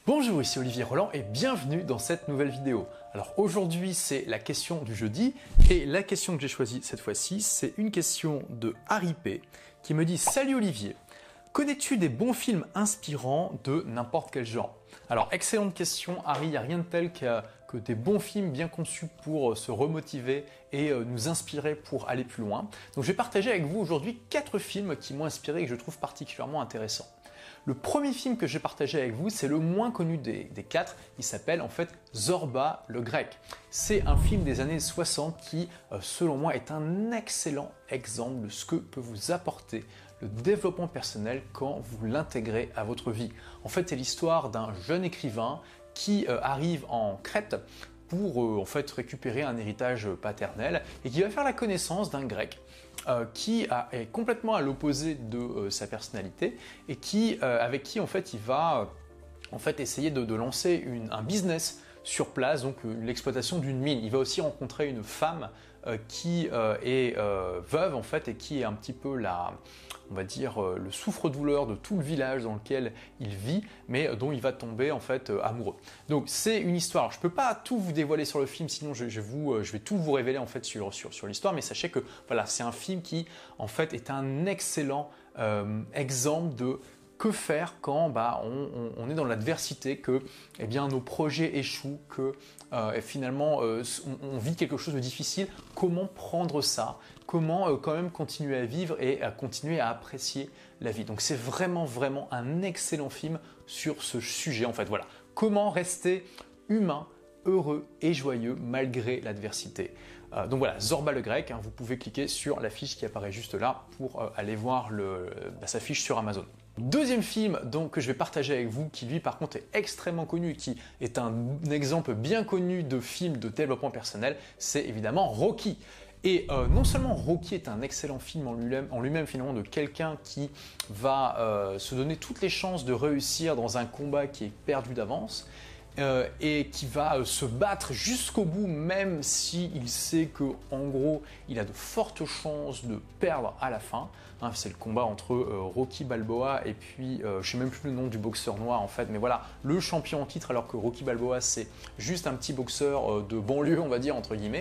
Bonjour, ici Olivier Roland et bienvenue dans cette nouvelle vidéo. Alors aujourd'hui c'est la question du jeudi et la question que j'ai choisie cette fois-ci c'est une question de Harry P qui me dit « Salut Olivier, connais-tu des bons films inspirants de n'importe quel genre ?» Alors excellente question Harry, il n'y a rien de tel que des bons films bien conçus pour se remotiver et nous inspirer pour aller plus loin. Donc je vais partager avec vous aujourd'hui 4 films qui m'ont inspiré et que je trouve particulièrement intéressants. Le premier film que je vais partager avec vous, c'est le moins connu des 4, il s'appelle en fait Zorba le Grec. C'est un film des années 60 qui, selon moi, est un excellent exemple de ce que peut vous apporter le développement personnel quand vous l'intégrez à votre vie. En fait, c'est l'histoire d'un jeune écrivain qui arrive en Crète pour en fait récupérer un héritage paternel et qui va faire la connaissance d'un grec qui est complètement à l'opposé de sa personnalité et avec qui en fait il va essayer de lancer un business sur place, donc l'exploitation d'une mine. Il va aussi rencontrer une femme qui est veuve en fait et qui est un petit peu on va dire le souffre-douleur de tout le village dans lequel il vit, mais dont il va tomber en fait amoureux. Donc c'est une histoire. Alors, je ne peux pas tout vous dévoiler sur le film, sinon je vais tout vous révéler en fait sur l'histoire, mais sachez que voilà, c'est un film qui en fait est un excellent exemple de que faire quand on est dans l'adversité, que eh bien, nos projets échouent, que finalement on vit quelque chose de difficile, comment prendre ça, comment quand même continuer à vivre et à continuer à apprécier la vie. Donc c'est vraiment un excellent film sur ce sujet en fait. Voilà, comment rester humain, heureux et joyeux malgré l'adversité. Donc voilà, Zorba le Grec, vous pouvez cliquer sur la fiche qui apparaît juste là pour aller voir sa fiche sur Amazon. Deuxième film donc, que je vais partager avec vous, qui lui par contre est extrêmement connu, qui est un exemple bien connu de film de développement personnel, c'est évidemment Rocky. Et non seulement Rocky est un excellent film en lui-même finalement de quelqu'un qui va se donner toutes les chances de réussir dans un combat qui est perdu d'avance, et qui va se battre jusqu'au bout même s'il sait que en gros il a de fortes chances de perdre à la fin. C'est le combat entre Rocky Balboa et puis je ne sais même plus le nom du boxeur noir en fait, mais voilà, le champion en titre, alors que Rocky Balboa c'est juste un petit boxeur de banlieue on va dire entre guillemets,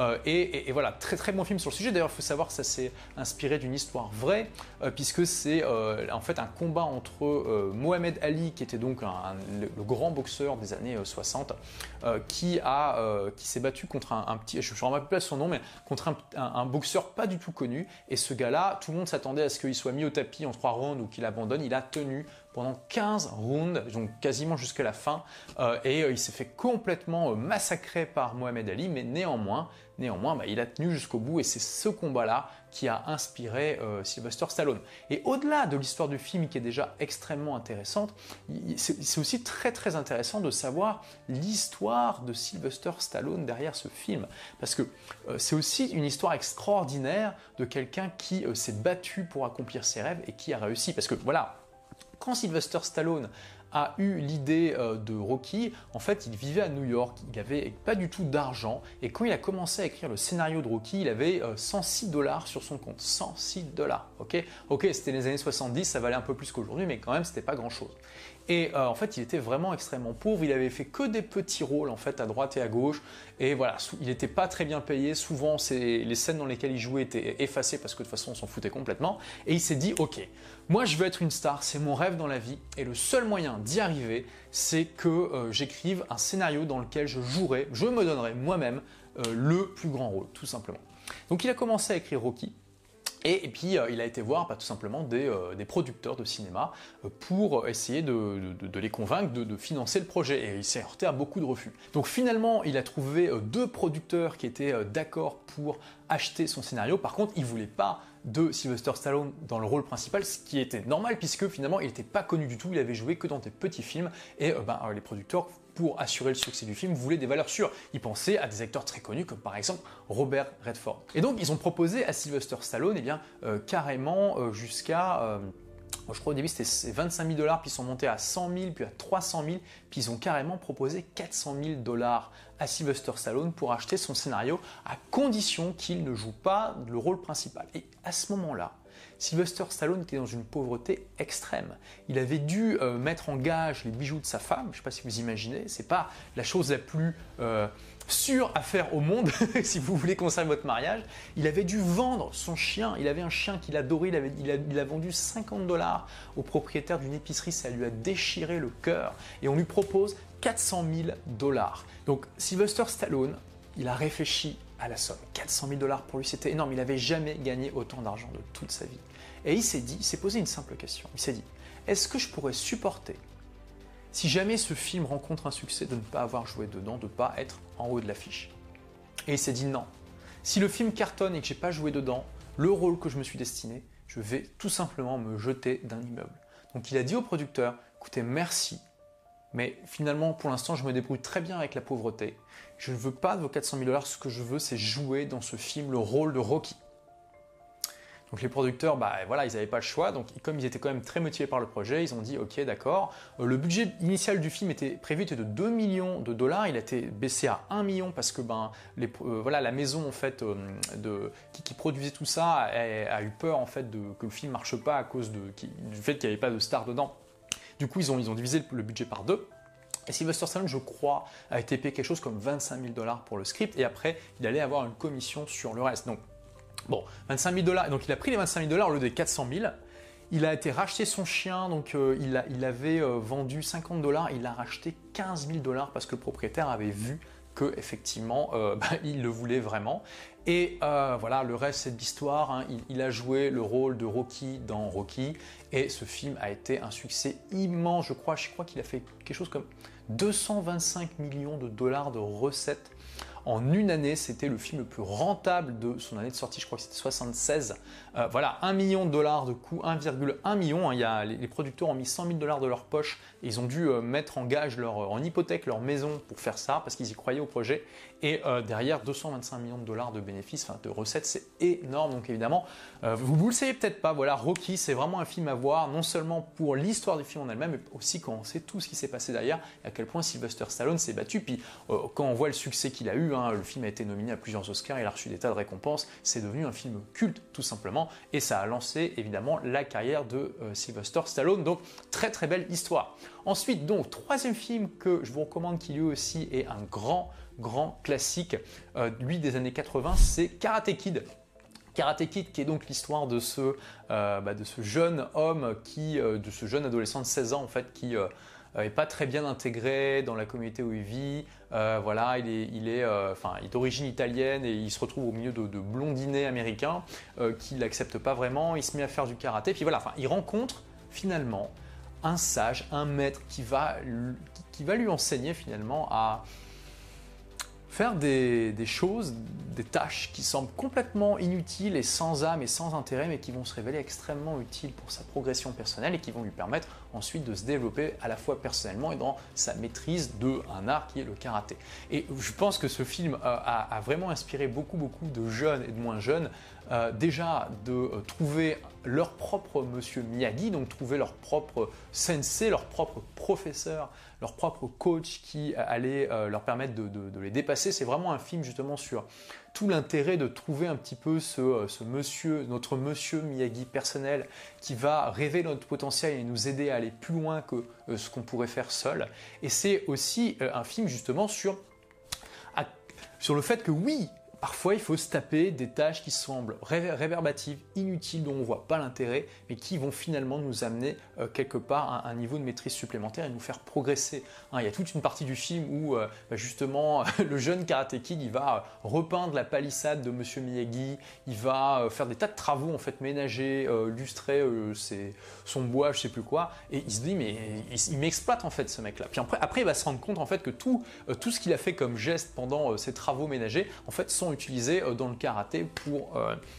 et voilà, très bon film sur le sujet. D'ailleurs il faut savoir que ça s'est inspiré d'une histoire vraie, puisque c'est en fait un combat entre Mohamed Ali, qui était donc le grand boxeur des années 60, qui s'est battu contre un petit, je ne me rappelle pas son nom, mais contre un boxeur pas du tout connu. Et ce gars-là, tout le monde s'attendait à ce qu'il soit mis au tapis en 3 rounds ou qu'il abandonne. Il a tenu pendant 15 rounds, donc quasiment jusqu'à la fin, et il s'est fait complètement massacrer par Mohamed Ali, mais néanmoins il a tenu jusqu'au bout, et c'est ce combat-là qui a inspiré Sylvester Stallone. Et au-delà de l'histoire du film qui est déjà extrêmement intéressante, c'est aussi très intéressant de savoir l'histoire de Sylvester Stallone derrière ce film, parce que c'est aussi une histoire extraordinaire de quelqu'un qui s'est battu pour accomplir ses rêves et qui a réussi, parce que voilà, quand Sylvester Stallone a eu l'idée de Rocky, en fait il vivait à New York, il n'avait pas du tout d'argent, et quand il a commencé à écrire le scénario de Rocky, il avait 106 $ sur son compte, 106 $, ok, c'était les années 70, ça valait un peu plus qu'aujourd'hui, mais quand même c'était pas grand chose. Et en fait il était vraiment extrêmement pauvre, il avait fait que des petits rôles en fait à droite et à gauche, et voilà, il n'était pas très bien payé, souvent les scènes dans lesquelles il jouait étaient effacées parce que de toute façon on s'en foutait complètement, et il s'est dit ok, moi je veux être une star, c'est mon rêve dans la vie, et le seul moyen d'y arriver, c'est que j'écrive un scénario dans lequel je me donnerai moi-même le plus grand rôle, tout simplement. Donc il a commencé à écrire Rocky, et puis il a été voir tout simplement des producteurs de cinéma pour essayer de les convaincre de financer le projet, et il s'est heurté à beaucoup de refus. Donc finalement il a trouvé 2 producteurs qui étaient d'accord pour acheter son scénario. Par contre il ne voulait pas de Sylvester Stallone dans le rôle principal, ce qui était normal puisque finalement il n'était pas connu du tout, il avait joué que dans des petits films, et les producteurs, pour assurer le succès du film, voulaient des valeurs sûres. Ils pensaient à des acteurs très connus comme par exemple Robert Redford. Et donc ils ont proposé à Sylvester Stallone carrément jusqu'à je crois au début c'était 25 000 $, puis ils sont montés à 100 000, puis à 300 000, puis ils ont carrément proposé 400 000 $ à Sylvester Stallone pour acheter son scénario, à condition qu'il ne joue pas le rôle principal. Et à ce moment-là, Sylvester Stallone était dans une pauvreté extrême. Il avait dû mettre en gage les bijoux de sa femme, je ne sais pas si vous imaginez, c'est pas la chose la plus sûre à faire au monde si vous voulez conserver votre mariage. Il avait dû vendre son chien, il avait un chien qu'il adorait, il a vendu 50 $ au propriétaire d'une épicerie, ça lui a déchiré le cœur et on lui propose 400 000 $. Donc Sylvester Stallone, il a réfléchi à la somme. 400 000 $ pour lui, c'était énorme. Il n'avait jamais gagné autant d'argent de toute sa vie. Et il s'est posé une simple question. Il s'est dit, est-ce que je pourrais supporter, si jamais ce film rencontre un succès, de ne pas avoir joué dedans, de ne pas être en haut de l'affiche? Et il s'est dit non. Si le film cartonne et que je n'ai pas joué dedans, le rôle que je me suis destiné, je vais tout simplement me jeter d'un immeuble. Donc il a dit au producteur, écoutez, merci, mais finalement, pour l'instant, je me débrouille très bien avec la pauvreté. Je ne veux pas de vos 400 000 $, ce que je veux, c'est jouer dans ce film le rôle de Rocky. Donc les producteurs, voilà, ils n'avaient pas le choix, donc comme ils étaient quand même très motivés par le projet, ils ont dit ok, d'accord. Le budget initial du film était prévu de 2 millions de $, il a été baissé à 1 million parce que voilà, la maison en fait, qui produisait tout ça a eu peur en fait, que le film ne marche pas à cause du fait qu'il n'y avait pas de star dedans. Du coup, ils ont divisé le budget par 2. Et Sylvester Stallone, je crois, a été payé quelque chose comme 25 000 $ pour le script. Et après, il allait avoir une commission sur le reste. Donc, bon, 25 000 $. Donc, il a pris les 25 000 $ au lieu des 400 000. Il a été racheter son chien. Donc, il avait vendu 50 $. Il a racheté 15 000 $ parce que le propriétaire avait vu qu'effectivement, il le voulait vraiment. Et voilà, le reste c'est de l'histoire, hein. Il a joué le rôle de Rocky dans Rocky et ce film a été un succès immense, je crois qu'il a fait quelque chose comme 225 millions de $ de recettes en une année. C'était le film le plus rentable de son année de sortie, je crois que c'était 76. Voilà, 1 million de $ de coût, 1,1 million. Hein. Les producteurs ont mis 100 000 $ de leur poche et ils ont dû mettre en gage, en hypothèque leur maison pour faire ça parce qu'ils y croyaient au projet. Et derrière, 225 millions de $ de bénéfices, enfin de recettes, c'est énorme. Donc évidemment, vous le savez peut-être pas, voilà, Rocky, c'est vraiment un film à voir, non seulement pour l'histoire du film en elle-même, mais aussi quand on sait tout ce qui s'est passé derrière, et à quel point Sylvester Stallone s'est battu. Puis quand on voit le succès qu'il a eu, hein, le film a été nominé à plusieurs Oscars, il a reçu des tas de récompenses, c'est devenu un film culte tout simplement, et ça a lancé évidemment la carrière de Sylvester Stallone. Donc très très belle histoire. Ensuite, donc troisième film que je vous recommande, qui lui aussi est un grand classique, lui des années 80, c'est Karate Kid. Karate Kid, qui est donc l'histoire de ce jeune homme, de ce jeune adolescent de 16 ans en fait, qui n'est pas très bien intégré dans la communauté où il vit. Voilà, il est d'origine italienne et il se retrouve au milieu de blondinets américains qui ne l'acceptent pas vraiment. Il se met à faire du karaté, puis voilà, il rencontre finalement un sage, un maître qui va lui enseigner finalement à faire des choses, des tâches qui semblent complètement inutiles et sans âme et sans intérêt, mais qui vont se révéler extrêmement utiles pour sa progression personnelle et qui vont lui permettre ensuite de se développer à la fois personnellement et dans sa maîtrise d'un art qui est le karaté. Et je pense que ce film a vraiment inspiré beaucoup de jeunes et de moins jeunes, déjà de trouver leur propre monsieur Miyagi, donc trouver leur propre sensei, leur propre professeur, leur propre coach qui allait leur permettre de les dépasser. C'est vraiment un film justement sur tout l'intérêt de trouver un petit peu notre monsieur Miyagi personnel qui va révéler notre potentiel et nous aider à aller plus loin que ce qu'on pourrait faire seul. Et c'est aussi un film justement sur le fait que oui, parfois, il faut se taper des tâches qui semblent réverbatives, inutiles, dont on ne voit pas l'intérêt, mais qui vont finalement nous amener quelque part à un niveau de maîtrise supplémentaire et nous faire progresser. Il y a toute une partie du film où justement le jeune Karate Kid, il va repeindre la palissade de Monsieur Miyagi, il va faire des tas de travaux en fait ménagers, lustrer son bois, je ne sais plus quoi, et il se dit mais il m'exploite en fait ce mec-là. Puis après, il va se rendre compte en fait que tout ce qu'il a fait comme geste pendant ces travaux ménagers en fait sont utilisés dans le karaté pour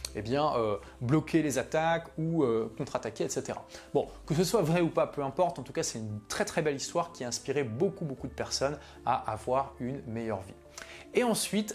bloquer les attaques ou contre-attaquer, etc. Bon, que ce soit vrai ou pas, peu importe, en tout cas c'est une très très belle histoire qui a inspiré beaucoup de personnes à avoir une meilleure vie. Et ensuite,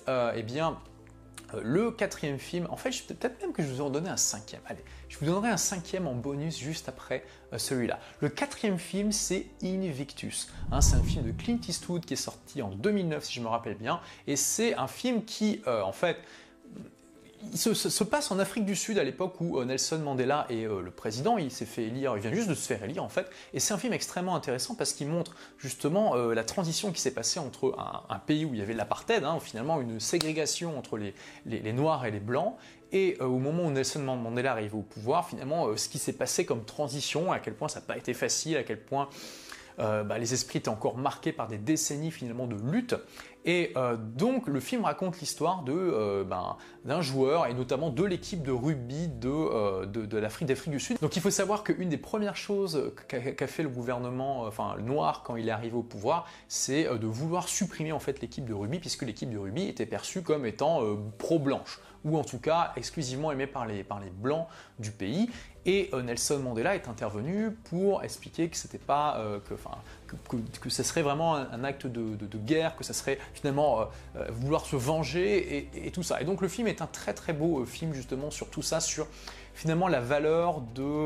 le quatrième film, en fait, peut-être même que je vous en donner un cinquième. Allez, je vous donnerai un cinquième en bonus juste après celui-là. Le quatrième film, c'est Invictus. C'est un film de Clint Eastwood qui est sorti en 2009, si je me rappelle bien. Et c'est un film qui, en fait, il se passe en Afrique du Sud à l'époque où Nelson Mandela est le président, il s'est fait élire, il vient juste de se faire élire en fait, et c'est un film extrêmement intéressant parce qu'il montre justement la transition qui s'est passée entre un pays où il y avait l'apartheid, hein, finalement une ségrégation entre les Noirs et les Blancs, et au moment où Nelson Mandela arrive au pouvoir, finalement ce qui s'est passé comme transition, à quel point ça n'a pas été facile, à quel point les esprits étaient encore marqués par des décennies finalement de lutte. Et donc le film raconte l'histoire d'un joueur et notamment de l'équipe de rugby d'Afrique du Sud. Donc il faut savoir qu'une des premières choses qu'a fait le gouvernement noir quand il est arrivé au pouvoir, c'est de vouloir supprimer en fait l'équipe de rugby, puisque l'équipe de rugby était perçue comme étant pro-blanche, ou en tout cas exclusivement aimée par les blancs du pays. Et Nelson Mandela est intervenu pour expliquer que c'était pas que ce serait vraiment un acte de guerre, que ça serait finalement vouloir se venger et tout ça. Et donc le film est un très très beau film justement sur tout ça, sur finalement la valeur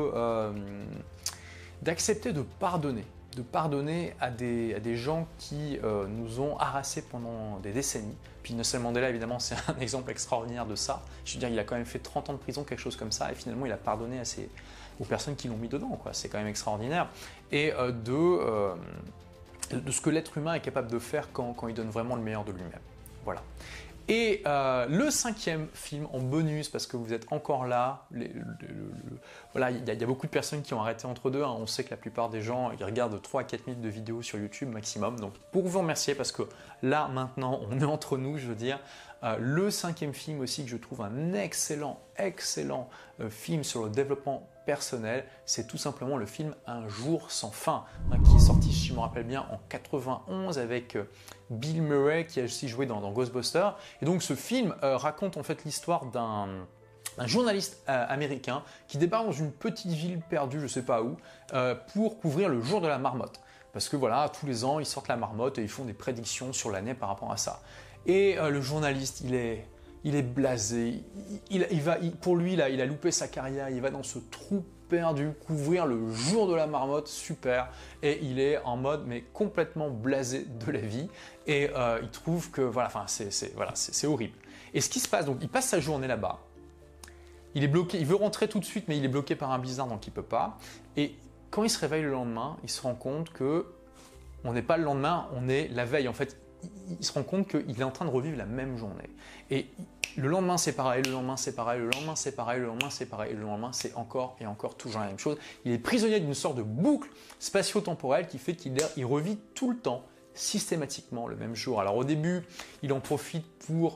d'accepter de pardonner à des gens qui nous ont harassés pendant des décennies. Puis Nelson Mandela, évidemment, c'est un exemple extraordinaire de ça. Je veux dire, il a quand même fait 30 ans de prison, quelque chose comme ça, et finalement, il a pardonné aux personnes qui l'ont mis dedans, quoi. C'est quand même extraordinaire. Et de ce que l'être humain est capable de faire quand il donne vraiment le meilleur de lui-même. Voilà. Et le 5e film en bonus, parce que vous êtes encore là, voilà, il y a beaucoup de personnes qui ont arrêté entre deux, hein. On sait que la plupart des gens ils regardent 3 à 4 minutes de vidéos sur YouTube maximum, donc pour vous remercier, parce que là maintenant on est entre nous, je veux dire. Le 5e film aussi que je trouve un excellent film sur le développement personnel, c'est tout simplement le film Un jour sans fin, hein, qui est sorti, si je me rappelle bien, en 91 avec Bill Murray qui a aussi joué dans Ghostbusters. Et donc ce film raconte en fait l'histoire d'un journaliste américain qui débarque dans une petite ville perdue, je ne sais pas où, pour couvrir le jour de la marmotte. Parce que voilà, tous les ans, ils sortent la marmotte et ils font des prédictions sur l'année par rapport à ça. Et le journaliste, il est blasé, pour lui, il a loupé sa carrière, il va dans ce trou perdu, couvrir le jour de la marmotte, super, et il est en mode mais complètement blasé de la vie, et il trouve que voilà, c'est horrible. Et ce qui se passe, donc il passe sa journée là-bas, il est bloqué, il veut rentrer tout de suite, mais il est bloqué par un blizzard, donc il peut pas, et quand il se réveille le lendemain, il se rend compte que on n'est pas le lendemain, on est la veille, en fait. Il se rend compte qu'il est en train de revivre la même journée. Et le lendemain c'est pareil, le lendemain c'est pareil, le lendemain c'est pareil, le lendemain c'est pareil, et le lendemain c'est encore et encore toujours la même chose. Il est prisonnier d'une sorte de boucle spatio-temporelle qui fait qu'il revit tout le temps, systématiquement le même jour. Alors au début, il en profite pour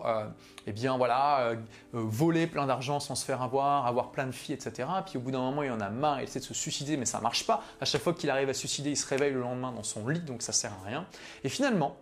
voler plein d'argent sans se faire avoir plein de filles, etc. Puis au bout d'un moment, il en a marre, il essaie de se suicider, mais ça ne marche pas. À chaque fois qu'il arrive à se suicider, il se réveille le lendemain dans son lit, donc ça ne sert à rien. Et finalement,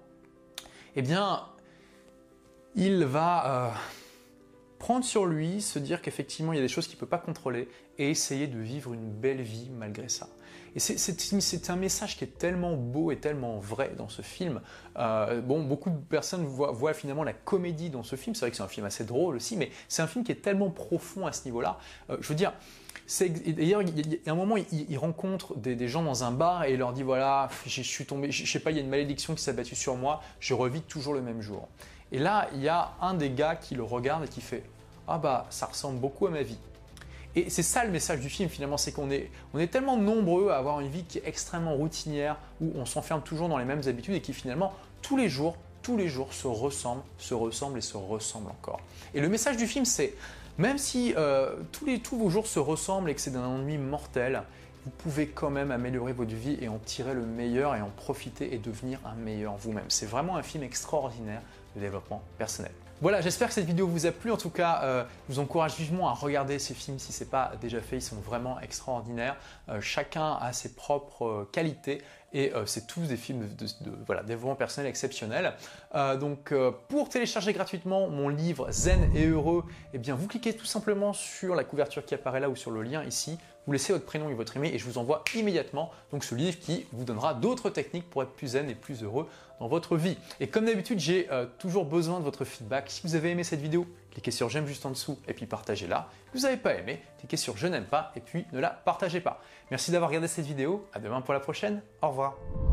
il va prendre sur lui, se dire qu'effectivement il y a des choses qu'il ne peut pas contrôler et essayer de vivre une belle vie malgré ça. Et c'est un message qui est tellement beau et tellement vrai dans ce film. Beaucoup de personnes voient finalement la comédie dans ce film. C'est vrai que c'est un film assez drôle aussi, mais c'est un film qui est tellement profond à ce niveau-là. Je veux dire, d'ailleurs, il y a un moment, il rencontre des gens dans un bar et il leur dit voilà, je suis tombé, je sais pas, il y a une malédiction qui s'est abattue sur moi, je revis toujours le même jour. Et là, il y a un des gars qui le regarde et qui fait ah bah ça ressemble beaucoup à ma vie. Et c'est ça le message du film finalement, c'est qu'on est tellement nombreux à avoir une vie qui est extrêmement routinière, où on s'enferme toujours dans les mêmes habitudes et qui finalement tous les jours se ressemblent et se ressemblent encore. Et le message du film, c'est même si tous vos jours se ressemblent et que c'est d'un ennui mortel, vous pouvez quand même améliorer votre vie et en tirer le meilleur et en profiter et devenir un meilleur vous-même. C'est vraiment un film extraordinaire de développement personnel. Voilà, j'espère que cette vidéo vous a plu. En tout cas, je vous encourage vivement à regarder ces films si ce n'est pas déjà fait. Ils sont vraiment extraordinaires. Chacun a ses propres qualités et c'est tous des films de développement personnel exceptionnels. Pour télécharger gratuitement mon livre Zen et Heureux, vous cliquez tout simplement sur la couverture qui apparaît là ou sur le lien ici. Vous laissez votre prénom et votre email et je vous envoie immédiatement ce livre qui vous donnera d'autres techniques pour être plus zen et plus heureux dans votre vie. Et comme d'habitude, j'ai toujours besoin de votre feedback. Si vous avez aimé cette vidéo, cliquez sur j'aime juste en dessous et puis partagez-la. Si vous n'avez pas aimé, cliquez sur je n'aime pas et puis ne la partagez pas. Merci d'avoir regardé cette vidéo. À demain pour la prochaine. Au revoir.